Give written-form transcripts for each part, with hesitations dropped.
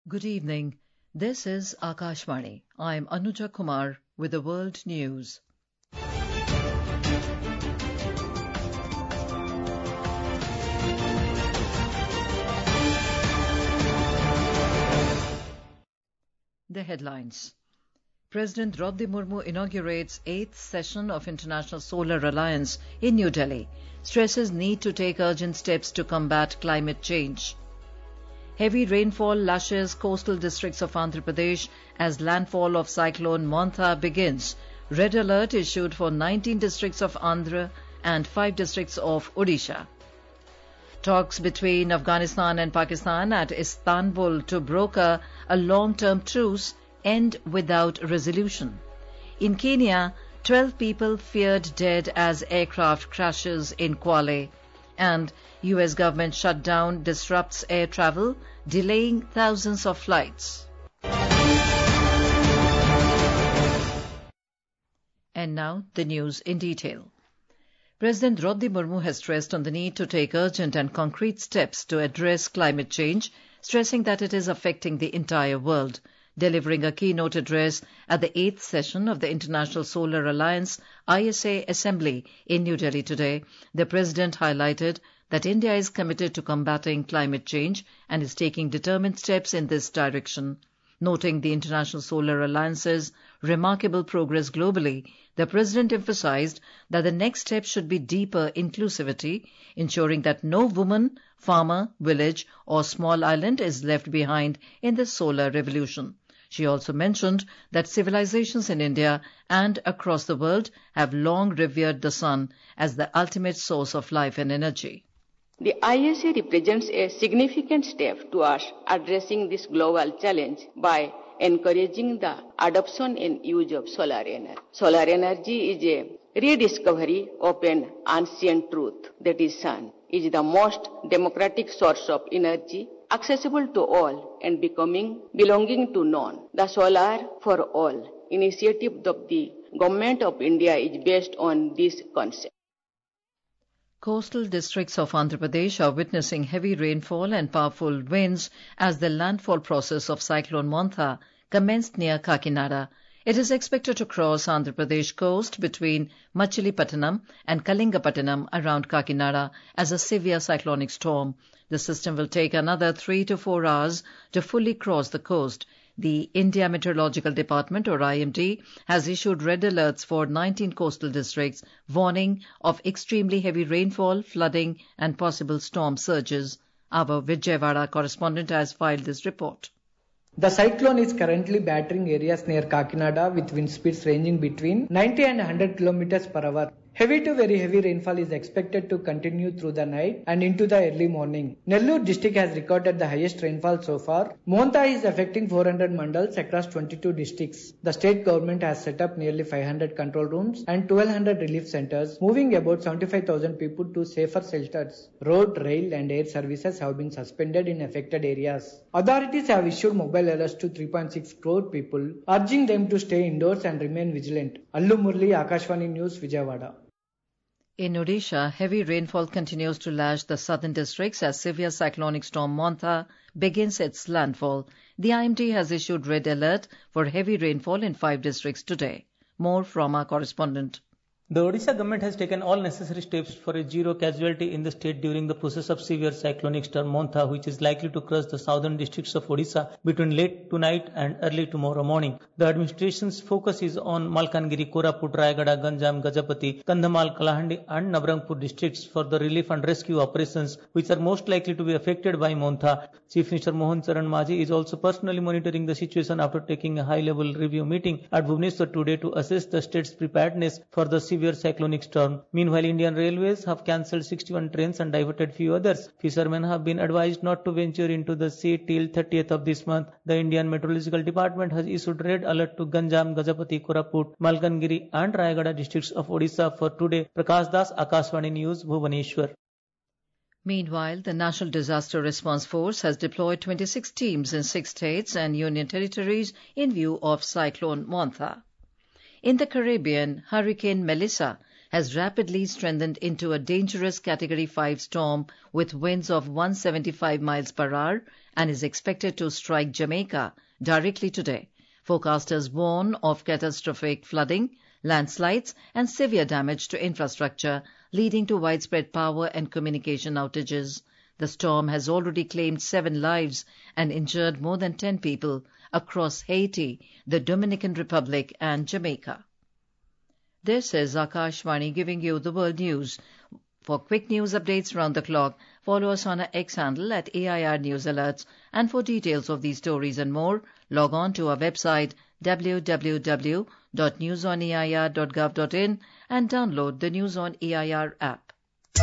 Good evening. This is Akashvani. I am Anuja Kumar with the world news. The headlines. President Draupadi Murmu inaugurates 8th session of International Solar Alliance in New Delhi, stresses need to take urgent steps to combat climate change. Heavy rainfall lashes coastal districts of Andhra Pradesh as landfall of cyclone Montha begins. Red alert issued for 19 districts of Andhra and 5 districts of Odisha. Talks between Afghanistan and Pakistan at Istanbul to broker a long-term truce end without resolution. In Kenya, 12 people feared dead as aircraft crashes in Kwale. And U.S. government shutdown disrupts air travel, delaying thousands of flights. And now the news in detail. President Draupadi Murmu has stressed on the need to take urgent and concrete steps to address climate change, stressing that it is affecting the entire world. Delivering a keynote address at the 8th session of the International Solar Alliance ISA Assembly in New Delhi today, the President highlighted that India is committed to combating climate change and is taking determined steps in this direction. Noting the International Solar Alliance's remarkable progress globally, the President emphasized that the next step should be deeper inclusivity, ensuring that no woman, farmer, village or small island is left behind in the solar revolution. She also mentioned that civilizations in India and across the world have long revered the sun as the ultimate source of life and energy. The ISA represents a significant step towards addressing this global challenge by encouraging the adoption and use of solar energy. Solar energy is a rediscovery of an ancient truth, that is sun is the most democratic source of energy, accessible to all and belonging to none. The Solar for All initiative of the Government of India is based on this concept. Coastal districts of Andhra Pradesh are witnessing heavy rainfall and powerful winds as the landfall process of cyclone Montha commenced near Kakinada. It is expected to cross Andhra Pradesh coast between Machilipatnam and Kalingapatnam around Kakinada as a severe cyclonic storm. The system will take another 3 to 4 hours to fully cross the coast. The India Meteorological Department, or IMD, has issued red alerts for 19 coastal districts, warning of extremely heavy rainfall, flooding and possible storm surges. Our Vijayawada correspondent has filed this report. The cyclone is currently battering areas near Kakinada with wind speeds ranging between 90 and 100 km per hour. Heavy to very heavy rainfall is expected to continue through the night and into the early morning. Nellore district has recorded the highest rainfall so far. Montha is affecting 400 mandals across 22 districts. The state government has set up nearly 500 control rooms and 1200 relief centers, moving about 75,000 people to safer shelters. Road, rail and air services have been suspended in affected areas. Authorities have issued mobile alerts to 3.6 crore people, urging them to stay indoors and remain vigilant. Allu Murli, Akashvani News, Vijayawada. In Odisha, heavy rainfall continues to lash the southern districts as severe cyclonic storm Montha begins its landfall. The IMD has issued red alert for heavy rainfall in 5 districts today. More from our correspondent. The Odisha government has taken all necessary steps for a zero casualty in the state during the process of severe cyclonic storm Montha, which is likely to cross the southern districts of Odisha between late tonight and early tomorrow morning. The administration's focus is on Malkangiri, Koraput, Rayagada, Ganjam, Gajapati, Kandhamal, Kalahandi and Nabarangpur districts for the relief and rescue operations, which are most likely to be affected by Montha. Chief Minister Mohan Charan Majhi is also personally monitoring the situation after taking a high-level review meeting at Bhubaneswar today to assess the state's preparedness for the severe cyclonic storm. Meanwhile, Indian Railways have cancelled 61 trains and diverted few others. Fishermen have been advised not to venture into the sea till 30th of this month. The Indian Meteorological Department has issued red alert to Ganjam, Gajapati, Koraput, Malkangiri and Rayagada districts of Odisha for today. Prakash Das, Akashvani News, Bhubaneswar. Meanwhile, the National Disaster Response Force has deployed 26 teams in 6 states and union territories in view of Cyclone Montha. In the Caribbean, Hurricane Melissa has rapidly strengthened into a dangerous Category 5 storm with winds of 175 miles per hour and is expected to strike Jamaica directly today. Forecasters warn of catastrophic flooding, landslides, and severe damage to infrastructure, leading to widespread power and communication outages. The storm has already claimed 7 lives and injured more than 10 people across Haiti, the Dominican Republic, and Jamaica. This is Akashvani giving you the world news. For quick news updates round the clock, follow us on our X handle at AIR News Alerts, and for details of these stories and more, log on to our website www.newsonair.gov.in and download the News on AIR app.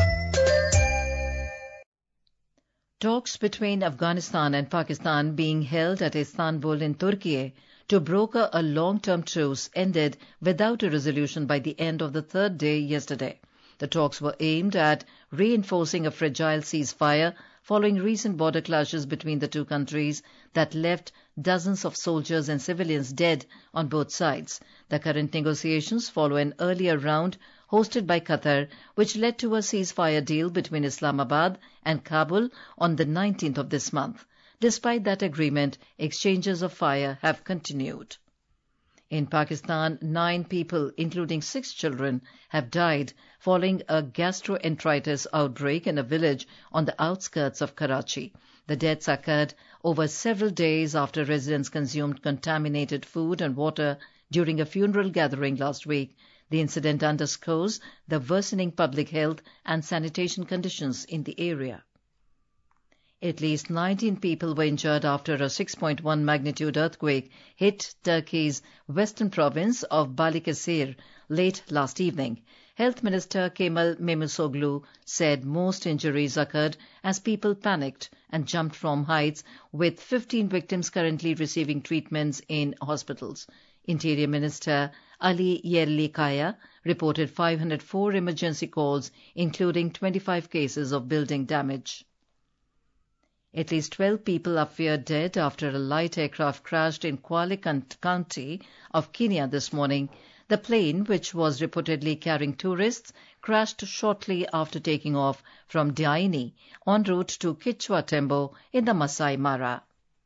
Talks between Afghanistan and Pakistan being held at Istanbul in Turkey to broker a long-term truce ended without a resolution by the end of the third day yesterday. The talks were aimed at reinforcing a fragile ceasefire following recent border clashes between the two countries that left dozens of soldiers and civilians dead on both sides. The current negotiations follow an earlier round hosted by Qatar, which led to a ceasefire deal between Islamabad and Kabul on the 19th of this month. Despite that agreement, exchanges of fire have continued. In Pakistan, 9 people, including 6 children, have died following a gastroenteritis outbreak in a village on the outskirts of Karachi. The deaths occurred over several days after residents consumed contaminated food and water during a funeral gathering last week. The incident underscores the worsening public health and sanitation conditions in the area. At least 19 people were injured after a 6.1 magnitude earthquake hit Turkey's western province of Balıkesir late last evening. Health Minister Kemal Memusoglu said most injuries occurred as people panicked and jumped from heights, with 15 victims currently receiving treatments in hospitals. Interior Minister Ali Yerlikaya reported 504 emergency calls, including 25 cases of building damage. At least 12 people are feared dead after a light aircraft crashed in Kwale County of Kenya this morning. The plane, which was reportedly carrying tourists, crashed shortly after taking off from Diani en route to Kichwa Tembo in the Masai Mara.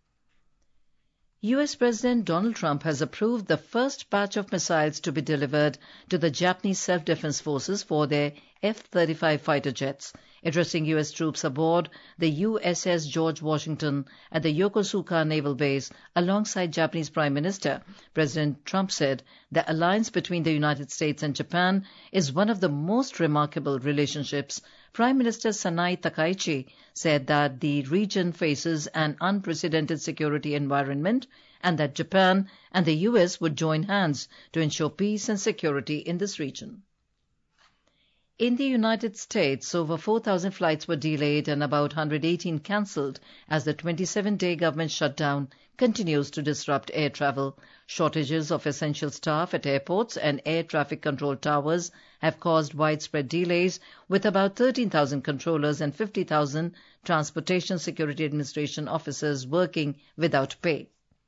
U.S. President Donald Trump has approved the first batch of missiles to be delivered to the Japanese self-defense forces for their F-35 fighter jets. Addressing U.S. troops aboard the USS George Washington at the Yokosuka Naval Base alongside Japanese Prime Minister, President Trump said the alliance between the United States and Japan is one of the most remarkable relationships. Prime Minister Sanai Takaichi said that the region faces an unprecedented security environment and that Japan and the U.S. would join hands to ensure peace and security in this region. In the United States, over 4,000 flights were delayed and about 118 cancelled as the 27-day government shutdown continues to disrupt air travel. Shortages of essential staff at airports and air traffic control towers have caused widespread delays, with about 13,000 controllers and 50,000 Transportation Security Administration officers working without pay.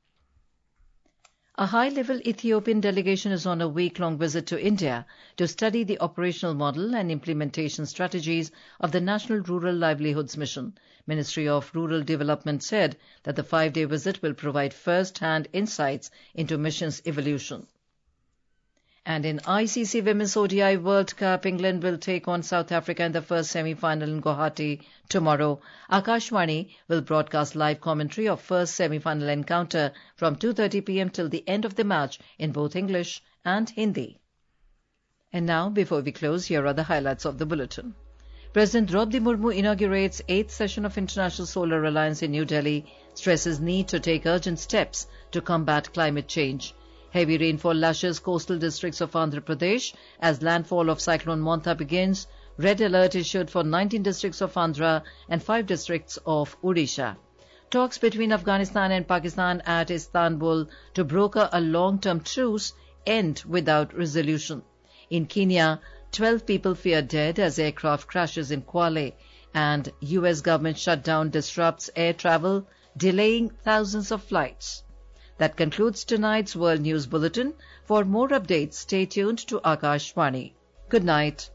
A high-level Ethiopian delegation is on a week-long visit to India to study the operational model and implementation strategies of the National Rural Livelihoods Mission. Ministry of Rural Development said that the 5-day visit will provide first-hand insights into mission's evolution. And in ICC Women's ODI World Cup, England will take on South Africa in the first semi-final in Guwahati tomorrow. Akashvani will broadcast live commentary of first semi-final encounter from 2:30 p.m. till the end of the match in both English and Hindi. And now, before we close, here are the highlights of the bulletin. President Draupadi Murmu inaugurates 8th session of International Solar Alliance in New Delhi, stresses need to take urgent steps to combat climate change. Heavy rainfall lashes coastal districts of Andhra Pradesh as landfall of cyclone Montha begins. Red alert issued for 19 districts of Andhra and 5 districts of Odisha. Talks between Afghanistan and Pakistan at Istanbul to broker a long-term truce end without resolution. In Kenya, 12 people feared dead as aircraft crashes in Kwale, and U.S. government shutdown disrupts air travel, delaying thousands of flights. That concludes tonight's World News Bulletin. For more updates, stay tuned to Akashvani. Good night.